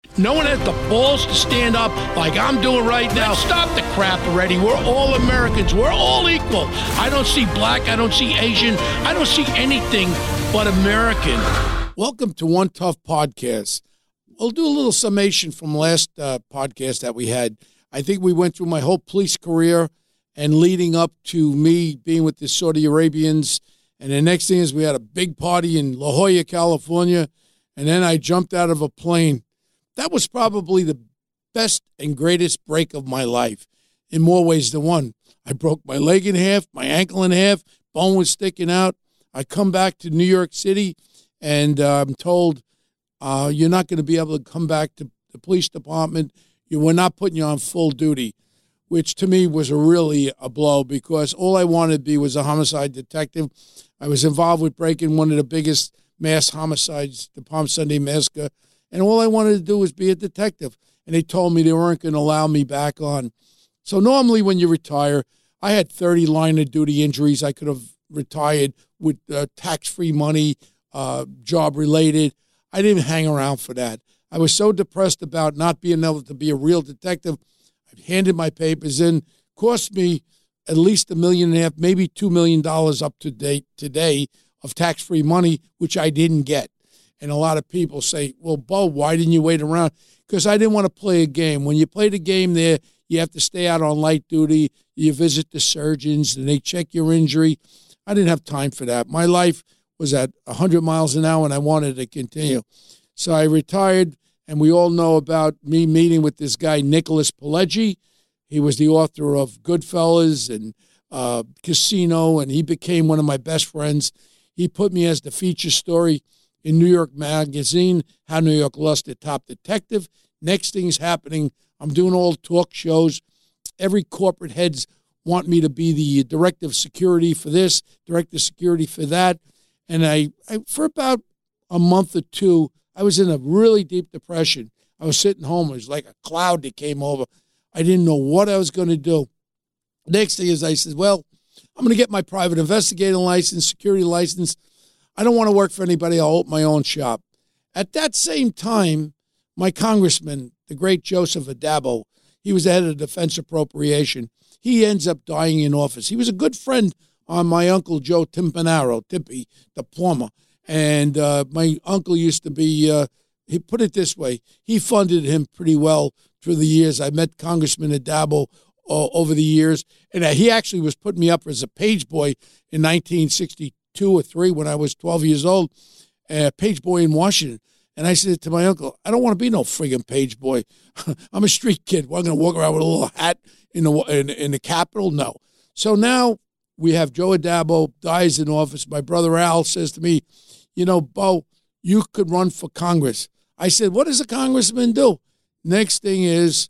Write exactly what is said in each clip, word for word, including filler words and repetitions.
No one has the balls to stand up like I'm doing right now. Stop the crap already. We're all Americans. We're all equal. I don't see black. I don't see Asian. I don't see anything but American. Welcome to One Tough Podcast. We'll do a little summation from last uh, podcast that we had. I think we went through my whole police career and leading up to me being with the Saudi Arabians. And the next thing is we had a big party in La Jolla, California. And then I jumped out of a plane. That was probably the best and greatest break of my life in more ways than one. I broke my leg in half, my ankle in half, bone was sticking out. I come back to New York City, and uh, I'm told uh, you're not going to be able to come back to the police department. You We're not putting you on full duty, which to me was a really a blow because all I wanted to be was a homicide detective. I was involved with breaking one of the biggest mass homicides, the Palm Sunday Massacre. And all I wanted to do was be a detective. And they told me they weren't going to allow me back on. So normally when you retire, I had thirty line of duty injuries. I could have retired with uh, tax-free money, uh, job-related. I didn't hang around for that. I was so depressed about not being able to be a real detective. I handed my papers in. Cost me at least a million and a half, maybe two million dollars up to date today of tax-free money, which I didn't get. And a lot of people say, well, Bo, why didn't you wait around? Because I didn't want to play a game. When you play the game there, you have to stay out on light duty. You visit the surgeons, and they check your injury. I didn't have time for that. My life was at one hundred miles an hour, and I wanted to continue. So I retired, and we all know about me meeting with this guy, Nicholas Pileggi. He was the author of Goodfellas and uh, Casino, and he became one of my best friends. He put me as the feature story in New York Magazine, How New York Lost Their Top Detective. Next thing's happening. I'm doing all talk shows. Every corporate heads want me to be the director of security for this, director of security for that. And I, I, for about a month or two, I was in a really deep depression. I was sitting home. It was like a cloud that came over. I didn't know what I was going to do. Next thing is I said, well, I'm going to get my private investigator license, security license. I don't want to work for anybody. I'll open my own shop. At that same time, my congressman, the great Joseph Addabbo, he was the head of Defense Appropriation. He ends up dying in office. He was a good friend on my uncle Joe Timpanaro, Tippy, the plumber. And uh, my uncle used to be, uh, he put it this way, he funded him pretty well through the years. I met Congressman Addabbo uh, over the years. And uh, he actually was putting me up as a page boy in nineteen sixty-two. Two or three when I was twelve years old, uh, page boy in Washington. And I said to my uncle, I don't want to be no friggin' page boy. I'm a street kid. We're going to walk around with a little hat in the in, in the Capitol? No. So now we have Joe Addabbo, dies in office. My brother Al says to me, you know, Bo, you could run for Congress. I said, what does a congressman do? Next thing is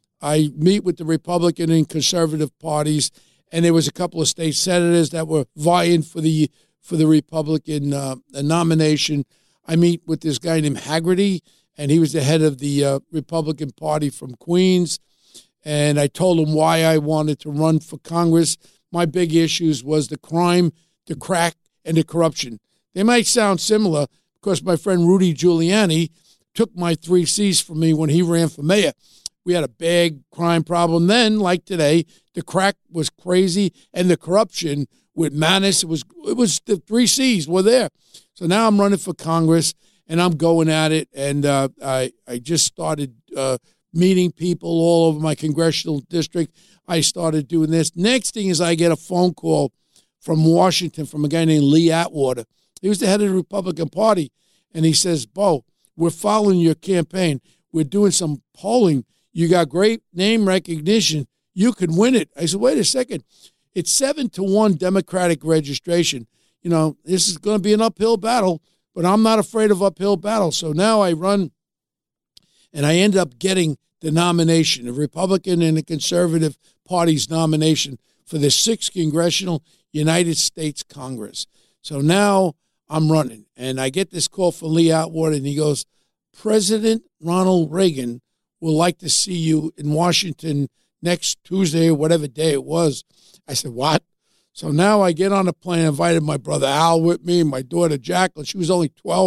I meet with the Republican and conservative parties, and there was a couple of state senators that were vying for the for the Republican uh, nomination. I meet with this guy named Haggerty, and he was the head of the uh, Republican Party from Queens. And I told him why I wanted to run for Congress. My big issues was the crime, the crack, and the corruption. They might sound similar because my friend Rudy Giuliani took my three C's from me when he ran for mayor. We had a big crime problem then, like today. The crack was crazy, and the corruption with Manis, it was it was the three C's were there. So now I'm running for Congress, and I'm going at it, and uh, I I just started uh, meeting people all over my congressional district. I started doing this. Next thing is I get a phone call from Washington from a guy named Lee Atwater. He was the head of the Republican Party, and he says, Bo, we're following your campaign. We're doing some polling. You got great name recognition. You could win it. I said, wait a second. It's seven to one Democratic registration. You know, this is going to be an uphill battle, but I'm not afraid of uphill battles. So now I run, and I end up getting the nomination, the Republican and the Conservative Party's nomination for the sixth Congressional United States Congress. So now I'm running, and I get this call from Lee Atwater, and he goes, President Ronald Reagan will like to see you in Washington next Tuesday or whatever day it was. I said, what? So now I get on a plane, invited my brother Al with me, my daughter Jacqueline. She was only twelve.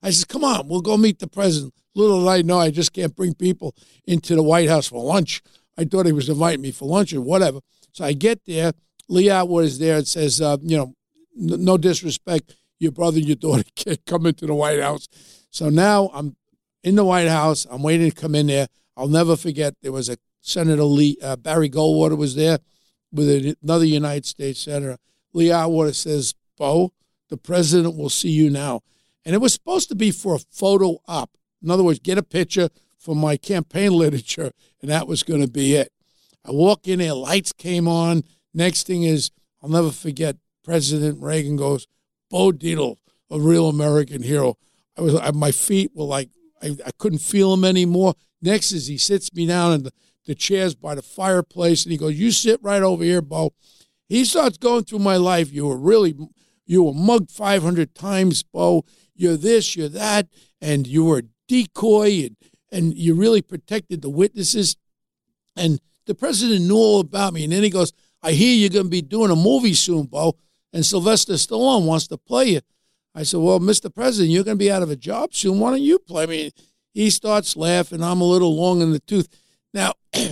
I said, come on, we'll go meet the president. Little did I know, I just can't bring people into the White House for lunch. I thought he was inviting me for lunch or whatever. So I get there. Lee Atwater is there and says, uh, you know, n- no disrespect, your brother and your daughter can't come into the White House. So now I'm in the White House. I'm waiting to come in there. I'll never forget, there was a Senator Lee, uh, Barry Goldwater was there with another United States senator. Lee Atwater says, Bo, the president will see you now. And it was supposed to be for a photo op. In other words, get a picture for my campaign literature, and that was going to be it. I walk in there, lights came on. Next thing is, I'll never forget, President Reagan goes, Bo Dietl, a real American hero. I was, I, my feet were like, I, I couldn't feel them anymore. Next is he sits me down in the, the chairs by the fireplace, and he goes, you sit right over here, Bo. He starts going through my life. You were really, you were mugged five hundred times, Bo. You're this, you're that, and you were a decoy, and, and you really protected the witnesses. And the president knew all about me. And then he goes, I hear you're going to be doing a movie soon, Bo, and Sylvester Stallone wants to play you. I said, well, Mister President, you're going to be out of a job soon. Why don't you play me? He starts laughing. I'm a little long in the tooth. Now,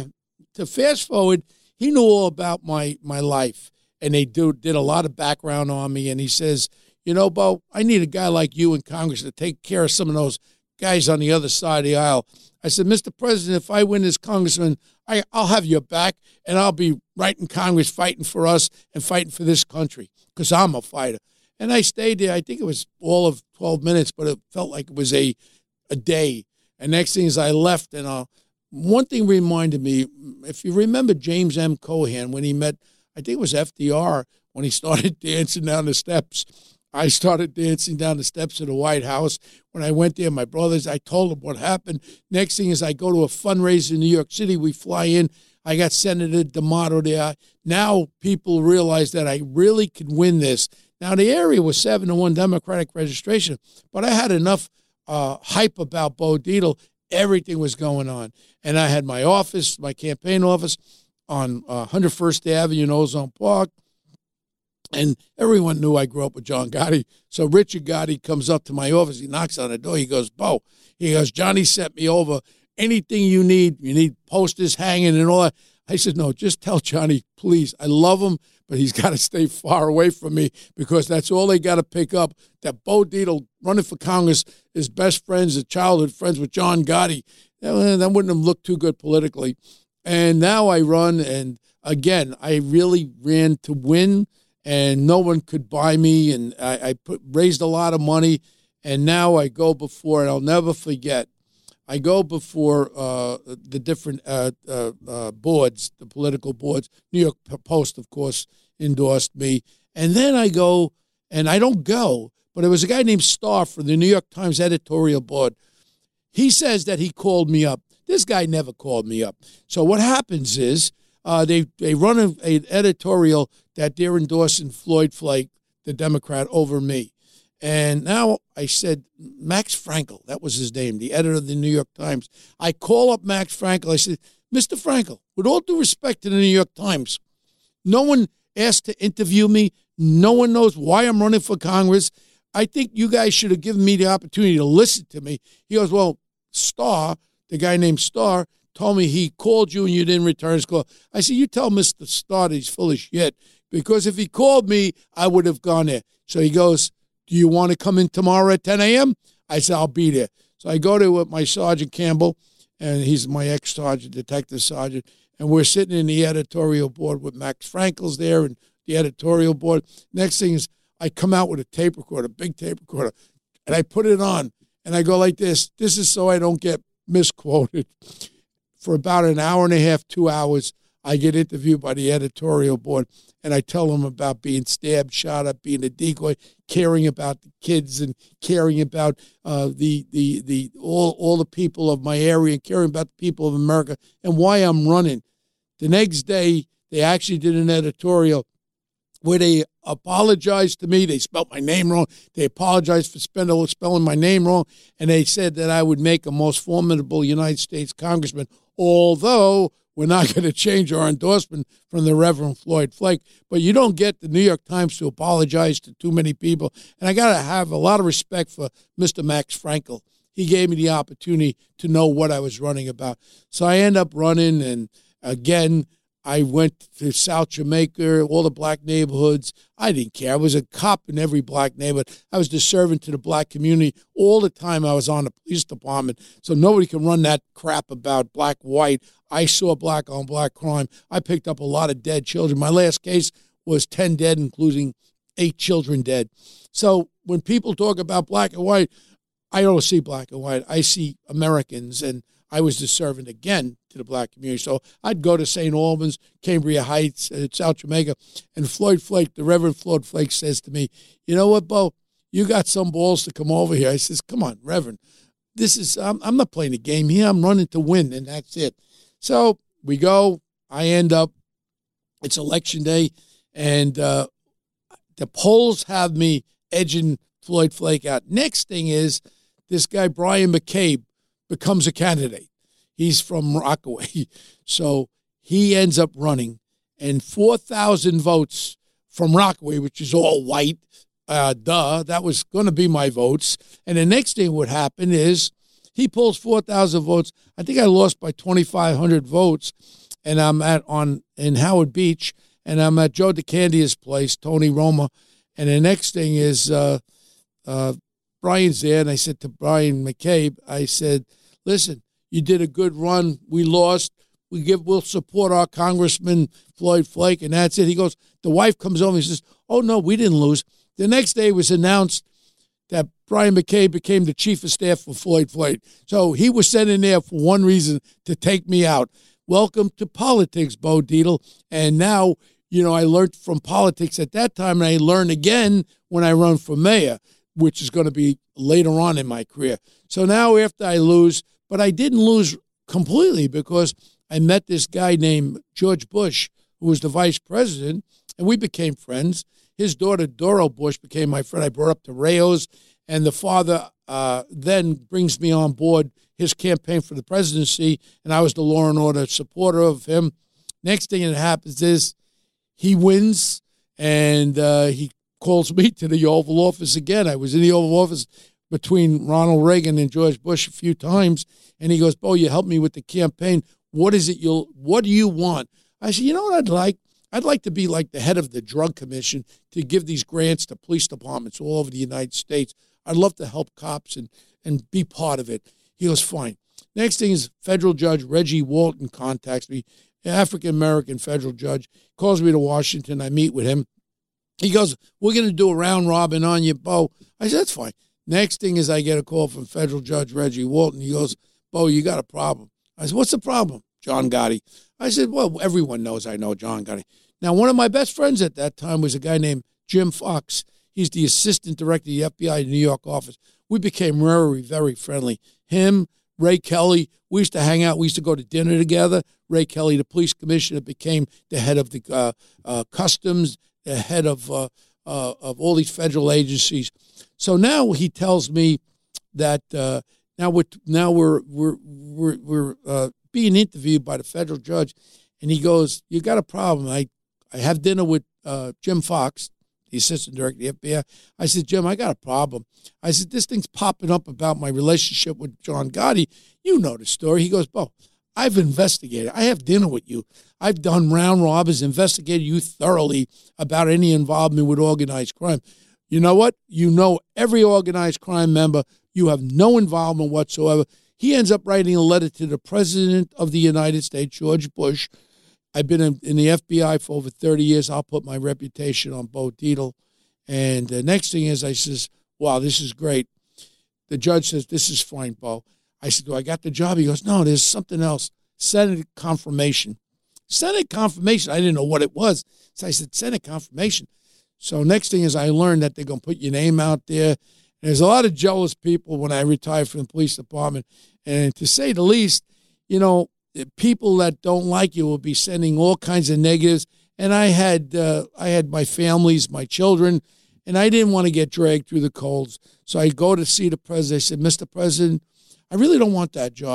to fast forward, he knew all about my, my life, and they do, did a lot of background on me. And he says, you know, Bo, I need a guy like you in Congress to take care of some of those guys on the other side of the aisle. I said, Mister President, if I win as congressman, I, I'll have your back, and I'll be right in Congress fighting for us and fighting for this country because I'm a fighter. And I stayed there. I think it was all of twelve minutes, but it felt like it was a a day. And next thing is I left, and uh, one thing reminded me, if you remember James M. Cohan, when he met, I think it was F D R, when he started dancing down the steps. I started dancing down the steps of the White House. When I went there, my brothers, I told them what happened. Next thing is I go to a fundraiser in New York City. We fly in. I got Senator D'Amato there. Now people realize that I really could win this. Now, the area was seven to one Democratic registration, but I had enough uh, hype about Bo Dietl. Everything was going on. And I had my office, my campaign office on uh, one hundred first Avenue in Ozone Park. And everyone knew I grew up with John Gotti. So Richard Gotti comes up to my office. He knocks on the door. He goes, Bo, he goes, Johnny sent me over. Anything you need, you need posters hanging and all that. I said, no, just tell Johnny, please. I love him, but he's got to stay far away from me because that's all they got to pick up, that Bo Dietl running for Congress is best friends, is childhood friends with John Gotti. That wouldn't have looked too good politically. And now I run, and again, I really ran to win, and no one could buy me, and I, I put, raised a lot of money, and now I go before, and I'll never forget, I go before uh, the different uh, uh, uh, boards, the political boards. New York Post, of course, endorsed me. And then I go, and I don't go, but it was a guy named Starr from the New York Times editorial board. He says that he called me up. This guy never called me up. So what happens is uh, they, they run an editorial that they're endorsing Floyd Flake, the Democrat, over me. And now I said, Max Frankel, that was his name, the editor of the New York Times. I call up Max Frankel. I said, Mister Frankel, with all due respect to the New York Times, no one asked to interview me. No one knows why I'm running for Congress. I think you guys should have given me the opportunity to listen to me. He goes, well, Starr, the guy named Starr, told me he called you and you didn't return his call. I said, you tell Mister Starr that he's full of shit, because if he called me, I would have gone there. So he goes, do you want to come in tomorrow at ten a.m.? I said, I'll be there. So I go to my Sergeant Campbell, and he's my ex-sergeant, detective sergeant, and we're sitting in the editorial board with Max Frankel's there and the editorial board. Next thing is I come out with a tape recorder, a big tape recorder, and I put it on, and I go like this. This is so I don't get misquoted. For about an hour and a half, two hours, I get interviewed by the editorial board, and I tell them about being stabbed, shot up, being a decoy, caring about the kids and caring about uh, the the the all all the people of my area and caring about the people of America and why I'm running. The next day, they actually did an editorial where they apologized to me. They spelled my name wrong. They apologized for spelling spelling my name wrong, and they said that I would make a most formidable United States congressman, although we're not going to change our endorsement from the Reverend Floyd Flake. But you don't get the New York Times to apologize to too many people. And I got to have a lot of respect for Mister Max Frankel. He gave me the opportunity to know what I was running about. So I end up running, and again, I went to South Jamaica, all the black neighborhoods. I didn't care. I was a cop in every black neighborhood. I was the servant to the black community all the time I was on the police department. So nobody can run that crap about black, white. I saw black on black crime. I picked up a lot of dead children. My last case was ten dead, including eight children dead. So when people talk about black and white, I don't see black and white. I see Americans, and I was the servant again to the black community. So I'd go to Saint Albans, Cambria Heights, uh, South Jamaica, and Floyd Flake, the Reverend Floyd Flake, says to me, "You know what, Bo? You got some balls to come over here." I says, "Come on, Reverend. This is I'm, I'm not playing a game here. I'm running to win, and that's it." So we go. I end up. It's election day, and uh, the polls have me edging Floyd Flake out. Next thing is, this guy, Brian McCabe, becomes a candidate. He's from Rockaway. So he ends up running, and four thousand votes from Rockaway, which is all white, uh, duh, that was going to be my votes. And the next thing would happen is he pulls four thousand votes. I think I lost by twenty-five hundred votes, and I'm at on in Howard Beach, and I'm at Joe DeCandia's place, Tony Roma. And the next thing is uh, uh, Brian's there, and I said to Brian McCabe, I said, "Listen, you did a good run. We lost. We give. We'll support our Congressman Floyd Flake," and that's it. He goes. The wife comes over and says, "Oh no, we didn't lose." The next day it was announced that Brian McCabe became the chief of staff for Floyd Flake. So he was sent in there for one reason, to take me out. Welcome to politics, Bo Dietl. And now, you know, I learned from politics at that time, and I learned again when I run for mayor, which is going to be later on in my career. So now after I lose, but I didn't lose completely, because I met this guy named George Bush, who was the vice president, and we became friends. His daughter, Doro Bush, became my friend. I brought her up to Rayo's, and the father uh, then brings me on board his campaign for the presidency, and I was the law and order supporter of him. Next thing that happens is he wins, and uh, he calls me to the Oval Office again. I was in the Oval Office between Ronald Reagan and George Bush a few times, and he goes, "Bo, you helped me with the campaign. What is it you'll, what do you want?" I said, "You know what I'd like? I'd like to be like the head of the Drug Commission, to give these grants to police departments all over the United States. I'd love to help cops and, and be part of it." He goes, "Fine." Next thing is federal judge Reggie Walton contacts me, African-American federal judge, calls me to Washington. I meet with him. He goes, "We're going to do a round robin on you, Bo." I said, "That's fine." Next thing is I get a call from federal judge Reggie Walton. He goes, "Bo, you got a problem." I said, "What's the problem?" "John Gotti." I said, "Well, everyone knows I know John Gotti." Now, one of my best friends at that time was a guy named Jim Fox. He's the assistant director of the F B I New York office. We became very, very friendly. Him, Ray Kelly, we used to hang out. We used to go to dinner together. Ray Kelly, the police commissioner, became the head of the uh, uh, customs, the head of uh, uh, of all these federal agencies. So now he tells me that uh, now we're now we're we're we're, we're uh, being interviewed by the federal judge, and he goes, "You got a problem." I I have dinner with uh, Jim Fox, the assistant director of the F B I. I said, "Jim, I got a problem." I said, "This thing's popping up about my relationship with John Gotti. You know the story." He goes, "Bo, I've investigated. I have dinner with you. I've done round robins, investigated you thoroughly about any involvement with organized crime. You know what? You know every organized crime member. You have no involvement whatsoever." He ends up writing a letter to the President of the United States, George Bush. I've been in, in the F B I for over thirty years. I'll put my reputation on Bo Dietl. And the next thing is I says, "Wow, this is great." The judge says, "This is fine, Bo." I said, "Do I got the job?" He goes, "No, there's something else. Senate confirmation." Senate confirmation. I didn't know what it was. So I said, "Senate confirmation." So next thing is I learned that they're going to put your name out there. And there's a lot of jealous people when I retired from the police department. And to say the least, you know, people that don't like you will be sending all kinds of negatives. And I had uh, I had my families, my children, and I didn't want to get dragged through the coals. So I go to see the president. I said, "Mister President, I really don't want that job.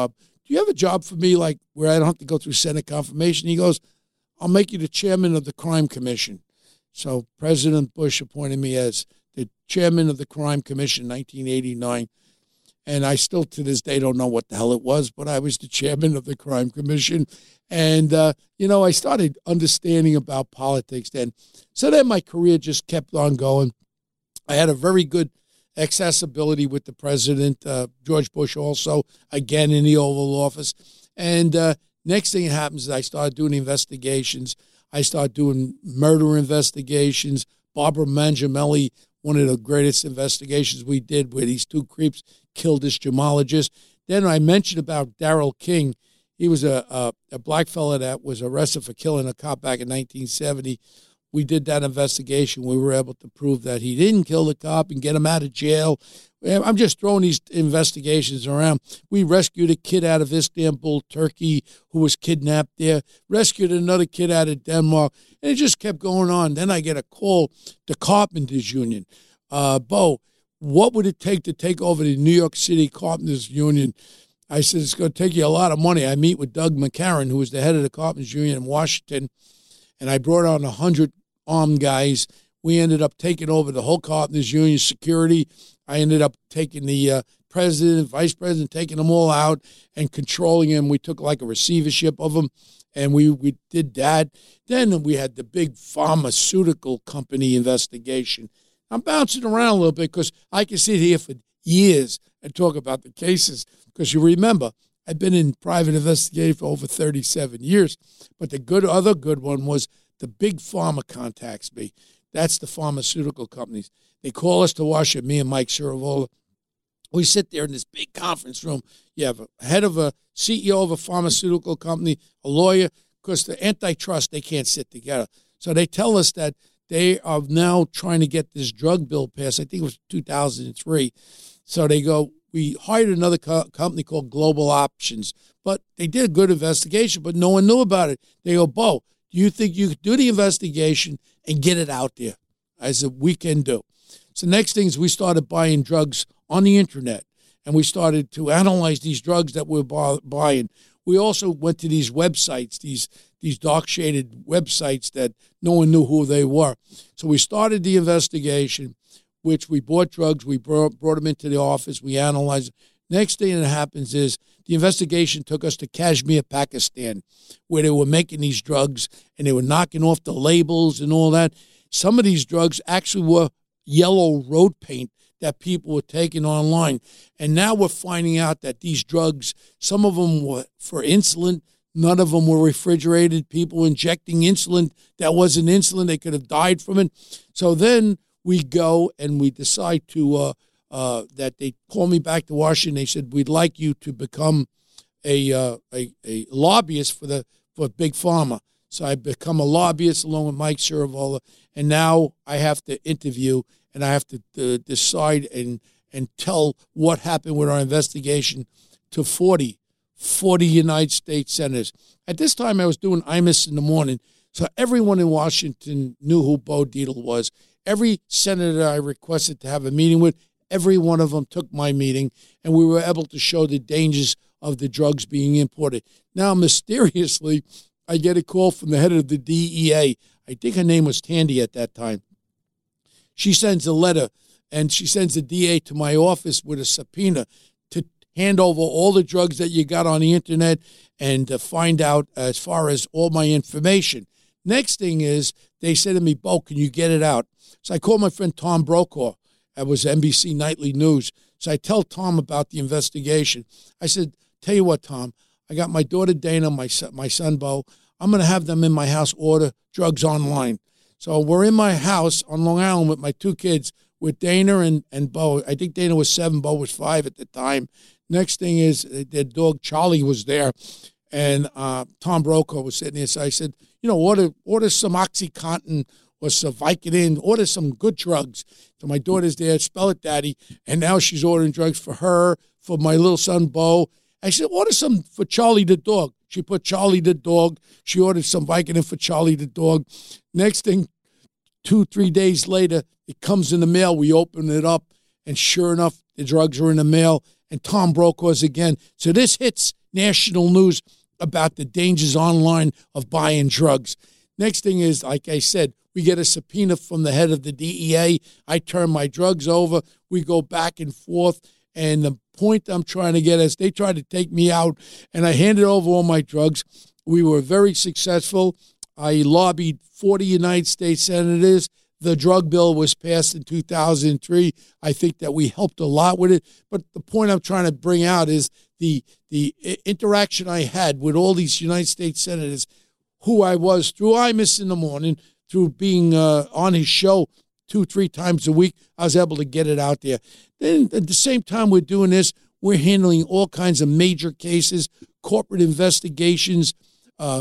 do you have a job for me, like where I don't have to go through Senate confirmation? He goes, I'll make you the chairman of the Crime Commission. So President Bush appointed me as the chairman of the Crime Commission in nineteen eighty-nine. And I still, to this day, don't know what the hell it was, but I was the chairman of the Crime Commission. And, uh, you know, I started understanding about politics then. So then my career just kept on going. I had a very good accessibility with the president, uh, George Bush also, again in the Oval Office. And uh, next thing that happens is I started doing investigations. I started doing murder investigations. Barbara Mangiamelli, one of the greatest investigations we did, where these two creeps killed this gemologist. Then I mentioned about Darrell King. He was a, a, a black fella that was arrested for killing a cop back in nineteen seventy. We did that investigation. We were able to prove that he didn't kill the cop and get him out of jail. I'm just throwing these investigations around. We rescued a kid out of Istanbul, Turkey, who was kidnapped there. Rescued another kid out of Denmark. And it just kept going on. Then I get a call to Carpenters Union. Uh, Bo, what would it take to take over the New York City Carpenters Union? I said, it's going to take you a lot of money. I meet with Doug McCarran, who was the head of the Carpenters Union in Washington, and I brought on one hundred armed guys. We ended up taking over the whole Carpenters Union security. I ended up taking the uh, president, vice president, taking them all out and controlling them. We took like a receivership of them, and we, we did that. Then we had the big pharmaceutical company investigation. I'm bouncing around a little bit because I can sit here for years and talk about the cases, because you remember, I've been in private investigating for over thirty-seven years. But the good other good one was the big pharma contacts me. That's the pharmaceutical companies. They call us to Washington, me and Mike Siravola. We sit there in this big conference room. You have a head of a C E O of a pharmaceutical company, a lawyer, because the antitrust, they can't sit together. So they tell us that they are now trying to get this drug bill passed. I think it was two thousand three. So they go, we hired another co- company called Global Options, but they did a good investigation, but no one knew about it. They go, Bo, do you think you could do the investigation and get it out there? I said, we can do. So next thing is we started buying drugs on the internet, and we started to analyze these drugs that we were buying. We also went to these websites, these these dark-shaded websites that no one knew who they were. So we started the investigation, which we bought drugs, we brought, brought them into the office, we analyzed. Next thing that happens is the investigation took us to Kashmir, Pakistan, where they were making these drugs, and they were knocking off the labels and all that. Some of these drugs actually were yellow road paint that people were taking online. And now we're finding out that these drugs, some of them were for insulin, none of them were refrigerated. People were injecting insulin that wasn't insulin. They could have died from it. So then we go and we decide to, uh, uh, that they call me back to Washington. They said, we'd like you to become a, uh, a, a lobbyist for the for Big Pharma. So I become a lobbyist along with Mike Siravola. And now I have to interview and I have to uh, decide and, and tell what happened with our investigation to forty, forty United States senators. At this time, I was doing I M I S in the morning, so everyone in Washington knew who Bo Dietl was. Every senator I requested to have a meeting with, every one of them took my meeting, and we were able to show the dangers of the drugs being imported. Now, mysteriously, I get a call from the head of the D E A. I think her name was Tandy at that time. She sends a letter, and she sends the D A to my office with a subpoena to hand over all the drugs that you got on the internet and to find out as far as all my information. Next thing is, they said to me, Bo, can you get it out? So I called my friend Tom Brokaw. That was N B C Nightly News. So I tell Tom about the investigation. I said, tell you what, Tom, I got my daughter Dana, my son, my son Bo. I'm going to have them in my house order drugs online. So we're in my house on Long Island with my two kids, with Dana and, and Bo. I think Dana was seven, Bo was five at the time. Next thing is their dog Charlie was there, and uh, Tom Brokaw was sitting there. So I said, you know, order order some OxyContin or some Vicodin, order some good drugs. So my daughter's there, spell it, Daddy, and now she's ordering drugs for her, for my little son Bo. I said, order some for Charlie the dog. She put Charlie the dog. She ordered some Vicodin for Charlie the dog. Next thing, two, three days later, it comes in the mail. We open it up, and sure enough, the drugs are in the mail. And Tom Brokaw's again. So this hits national news about the dangers online of buying drugs. Next thing is, like I said, we get a subpoena from the head of the D E A. I turn my drugs over. We go back and forth. And the point I'm trying to get is they tried to take me out, and I handed over all my drugs. We were very successful. I lobbied forty United States senators. The drug bill was passed in two thousand three. I think that we helped a lot with it. But the point I'm trying to bring out is the the interaction I had with all these United States senators, who I was through Imus in the morning, through being uh, on his show two, three times a week. I was able to get it out there. Then at the same time we're doing this, we're handling all kinds of major cases, corporate investigations, uh,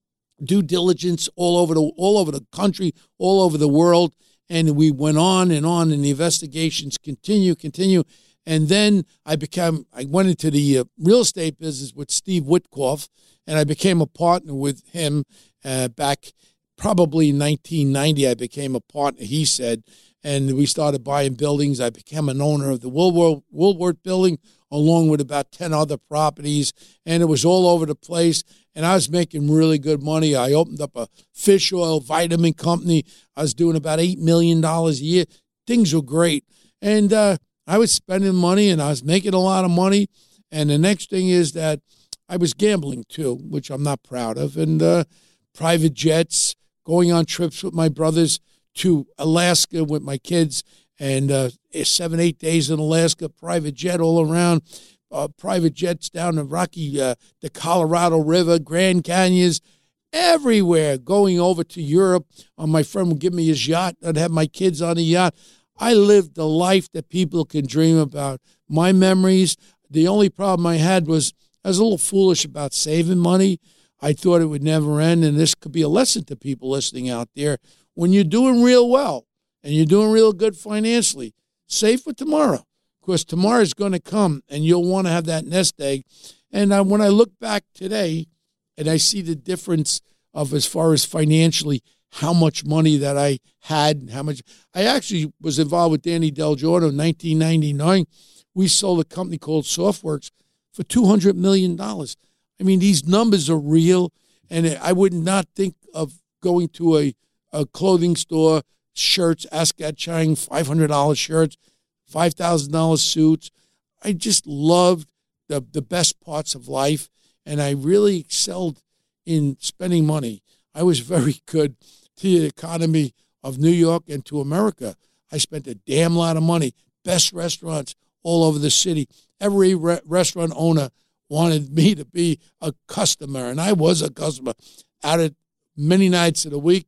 due diligence all over the all over the country, all over the world. And we went on and on, and the investigations continue, continue. And then I became, I went into the uh, real estate business with Steve Witkoff, and I became a partner with him uh, back probably in nineteen ninety. I became a partner, he said, and we started buying buildings. I became an owner of the Woolworth, Woolworth building, along with about ten other properties, and it was all over the place, and I was making really good money. I opened up a fish oil vitamin company. I was doing about eight million dollars a year. Things were great, and uh, I was spending money, and I was making a lot of money, and the next thing is that I was gambling, too, which I'm not proud of, and uh, private jets, going on trips with my brothers to Alaska with my kids, and uh, seven, eight days in Alaska, private jet all around, uh, private jets down the Rocky, uh, the Colorado River, Grand Canyons, everywhere, going over to Europe. Uh, my friend would give me his yacht. I'd have my kids on the yacht. I lived the life that people can dream about. My memories, the only problem I had was I was a little foolish about saving money. I thought it would never end, and this could be a lesson to people listening out there. When you're doing real well and you're doing real good financially, save for tomorrow, because tomorrow is going to come, and you'll want to have that nest egg. And I, when I look back today and I see the difference of, as far as financially, how much money that I had and how much – I actually was involved with Danny Del Giorno in nineteen ninety-nine. We sold a company called Softworks for two hundred million dollars. I mean, these numbers are real, and I would not think of going to a, a clothing store, shirts, Ascot Chang, five hundred dollars shirts, five thousand dollars suits. I just loved the, the best parts of life, and I really excelled in spending money. I was very good to the economy of New York and to America. I spent a damn lot of money. Best restaurants all over the city. Every re- restaurant owner wanted me to be a customer, and I was a customer out at many nights of the week.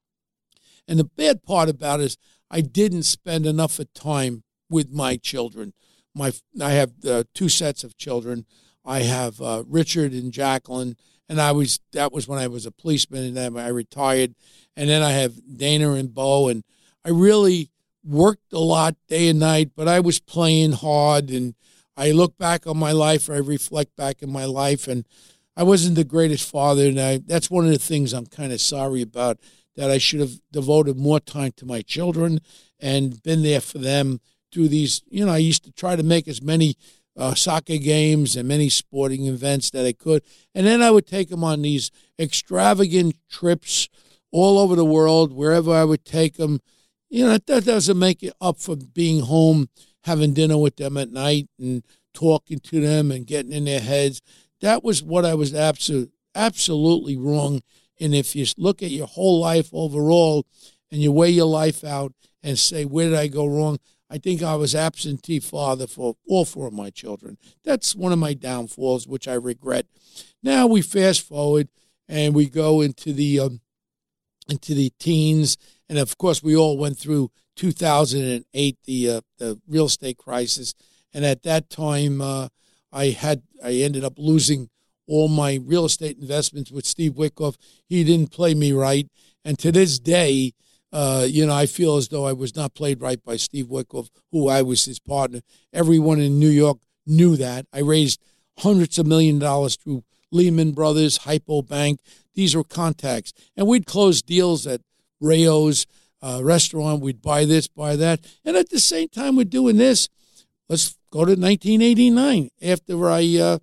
And the bad part about it is I didn't spend enough of time with my children. My I have uh, two sets of children. I have uh, Richard and Jacqueline, and I was that was when I was a policeman, and then I retired. And then I have Dana and Bo, and I really worked a lot day and night, but I was playing hard, and I look back on my life, or I reflect back in my life, and I wasn't the greatest father, and I, that's one of the things I'm kind of sorry about, that I should have devoted more time to my children and been there for them through these, you know, I used to try to make as many uh, soccer games and many sporting events that I could, and then I would take them on these extravagant trips all over the world, wherever I would take them. You know, that doesn't make it up for being home, having dinner with them at night and talking to them and getting in their heads. That was what I was absolute, absolutely wrong. And if you look at your whole life overall and you weigh your life out and say, where did I go wrong? I think I was absentee father for all four of my children. That's one of my downfalls, which I regret. Now we fast forward and we go into the um, into the teens. And, of course, we all went through two thousand eight, the uh, the real estate crisis. And at that time, uh, I had I ended up losing all my real estate investments with Steve Witkoff. He didn't play me right. And to this day, uh, you know, I feel as though I was not played right by Steve Witkoff, who I was his partner. Everyone in New York knew that. I raised hundreds of million dollars through Lehman Brothers, Hypo Bank. These were contacts. And we'd close deals at Rayo's uh, restaurant. We'd buy this, buy that. And at the same time we're doing this, let's go to nineteen eighty-nine. After I uh,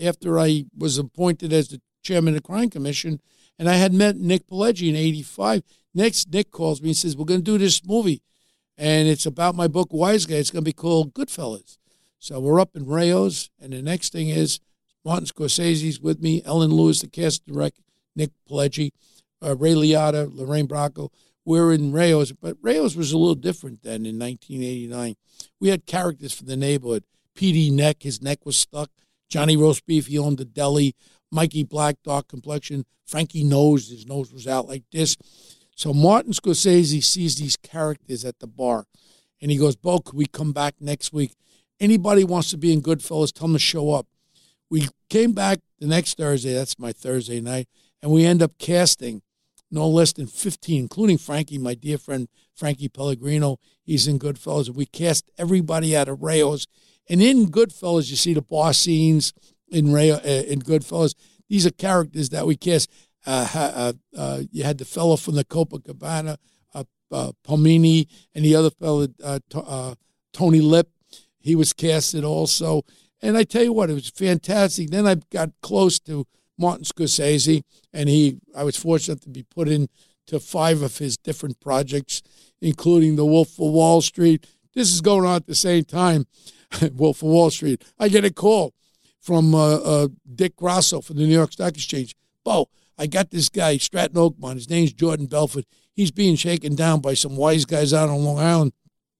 after I was appointed as the chairman of the Crime Commission, and I had met Nick Pileggi in eighty-five. Next, Nick calls me and says, we're going to do this movie, and it's about my book, Wise Guy. It's going to be called Goodfellas. So we're up in Rayo's, and the next thing is Martin Scorsese's with me, Ellen Lewis, the cast director, Nick Pileggi, uh, Ray Liotta, Lorraine Bracco. We're in Rayo's, but Rayo's was a little different then in nineteen eighty-nine. We had characters from the neighborhood. P D Neck, his neck was stuck. Johnny Roast Beef, he owned the deli. Mikey Black, dark complexion. Frankie Nose, his nose was out like this. So Martin Scorsese sees these characters at the bar, and he goes, Bo, could we come back next week? Anybody wants to be in Goodfellas, tell them to show up. We came back the next Thursday, that's my Thursday night, and we end up casting no less than fifteen, including Frankie, my dear friend Frankie Pellegrino. He's in Goodfellas. We cast everybody out of Rayo's. And in Goodfellas, you see the bar scenes in Rayo, uh, in Goodfellas. These are characters that we cast. Uh, uh, uh, you had the fellow from the Copacabana, uh, uh, Palmini, and the other fellow, uh, to, uh, Tony Lip. He was casted also. And I tell you what, it was fantastic. Then I got close to Martin Scorsese, and he, I was fortunate to be put in to five of his different projects, including The Wolf of Wall Street. This is going on at the same time, Wolf of Wall Street. I get a call from uh, uh, Dick Grasso from the New York Stock Exchange. Bo, I got this guy, Stratton Oakmont. His name's Jordan Belfort. He's being shaken down by some wise guys out on Long Island.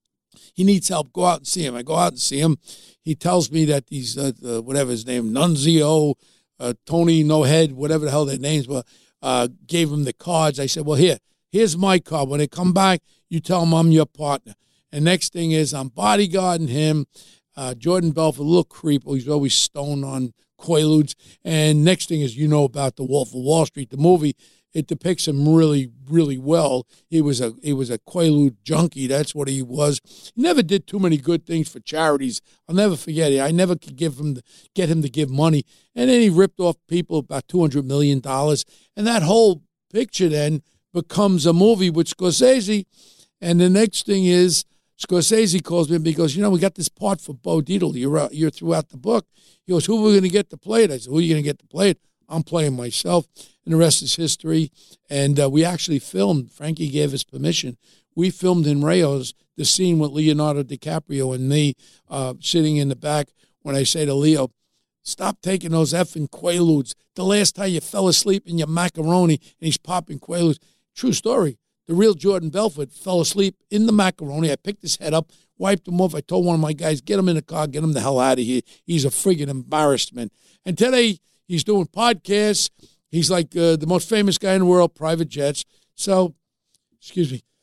He needs help. Go out and see him. I go out and see him. He tells me that these, uh, uh, whatever his name, Nunzio, uh, Tony No Head, whatever the hell their names were, uh, gave him the cards. I said, well, here, here's my card. When they come back, you tell them I'm your partner. And next thing is I'm bodyguarding him. Uh, Jordan Belfort, a little creep. He's always stoned on Quaaludes. And next thing is, you know about The Wolf of Wall Street, the movie. It depicts him really, really well. He was a he was a Quaalude junkie. That's what he was. He never did too many good things for charities. I'll never forget it. I never could give him the, get him to give money. And then he ripped off people about two hundred million dollars. And that whole picture then becomes a movie with Scorsese. And the next thing is, Scorsese calls me because, you know, we got this part for Bo Dietl. You're, uh, you're throughout the book. He goes, who are we going to get to play it? I said, who are you going to get to play it? I'm playing myself, and the rest is history. And uh, we actually filmed. Frankie gave us permission. We filmed in Rayo's the scene with Leonardo DiCaprio and me uh, sitting in the back when I say to Leo, stop taking those effing Quaaludes. The last time you fell asleep in your macaroni and he's popping Quaaludes. True story. The real Jordan Belfort fell asleep in the macaroni. I picked his head up, wiped him off. I told one of my guys, get him in the car, get him the hell out of here. He's a friggin' embarrassment. And today, he's doing podcasts. He's like uh, the most famous guy in the world, private jets. So, excuse me.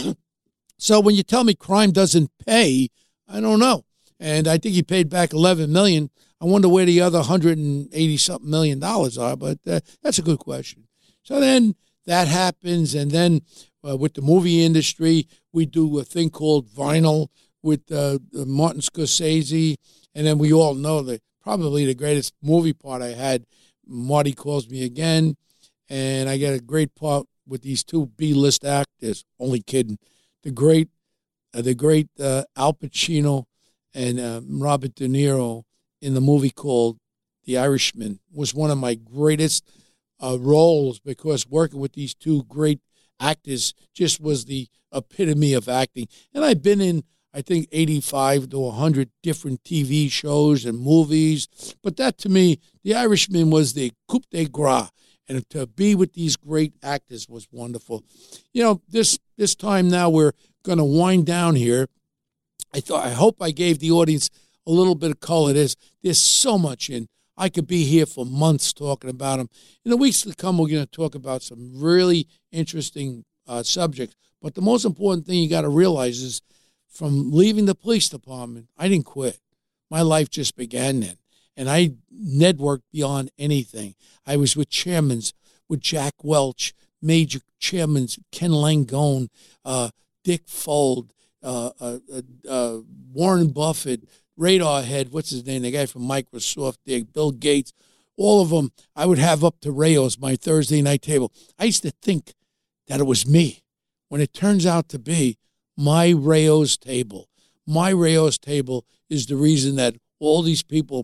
So when you tell me crime doesn't pay, I don't know. And I think he paid back eleven million dollars. I wonder where the other one hundred eighty something million dollars are, but uh, that's a good question. So then that happens, and then uh, with the movie industry, we do a thing called Vinyl with uh, Martin Scorsese, and then we all know that probably the greatest movie part I had, Marty Calls Me Again, and I get a great part with these two B-list actors. Only kidding. The great, uh, the great uh, Al Pacino and uh, Robert De Niro in the movie called The Irishman was one of my greatest uh, roles, because working with these two great actors just was the epitome of acting. And I've been in, I think, eighty-five to one hundred different T V shows and movies. But that, to me, The Irishman was the coup de grace. And to be with these great actors was wonderful. You know, this this time now we're going to wind down here. I thought, I hope I gave the audience a little bit of color. There's, there's so much in. I could be here for months talking about them. In the weeks to come, we're going to talk about some really interesting uh, subjects. But the most important thing you got to realize is, from leaving the police department, I didn't quit. My life just began then. And I networked beyond anything. I was with chairmans, with Jack Welch, major chairmans, Ken Langone, uh, Dick Fold, uh, uh, uh, Warren Buffett, Radar Head, what's his name, the guy from Microsoft, there, Bill Gates, all of them I would have up to Rayo's, my Thursday night table. I used to think that it was me, when it turns out to be my Rayo's table. My Rayo's table is the reason that all these people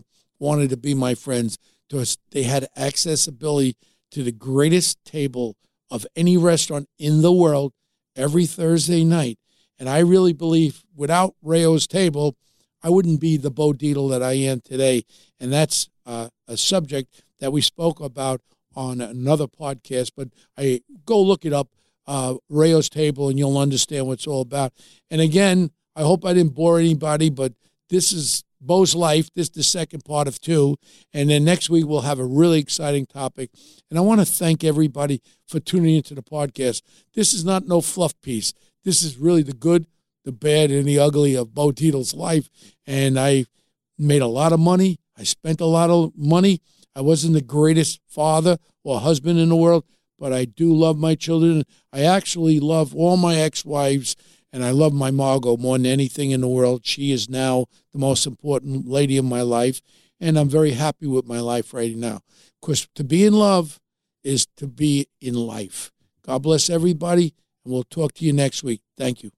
wanted to be my friends. Because they had accessibility to the greatest table of any restaurant in the world every Thursday night. And I really believe without Rayo's Table, I wouldn't be the Bo Dietl that I am today. And that's uh, a subject that we spoke about on another podcast. But I go look it up, uh, Rayo's Table, and you'll understand what it's all about. And again, I hope I didn't bore anybody, but this is Bo's life. This is the second part of two. And then next week we'll have a really exciting topic. And I want to thank everybody for tuning into the podcast. This is not no fluff piece. This is really the good, the bad, and the ugly of Bo Dietl's life. And I made a lot of money. I spent a lot of money. I wasn't the greatest father or husband in the world, but I do love my children. I actually love all my ex-wives. And I love my Margot more than anything in the world. She is now the most important lady in my life. And I'm very happy with my life right now. Because to be in love is to be in life. God bless everybody. And we'll talk to you next week. Thank you.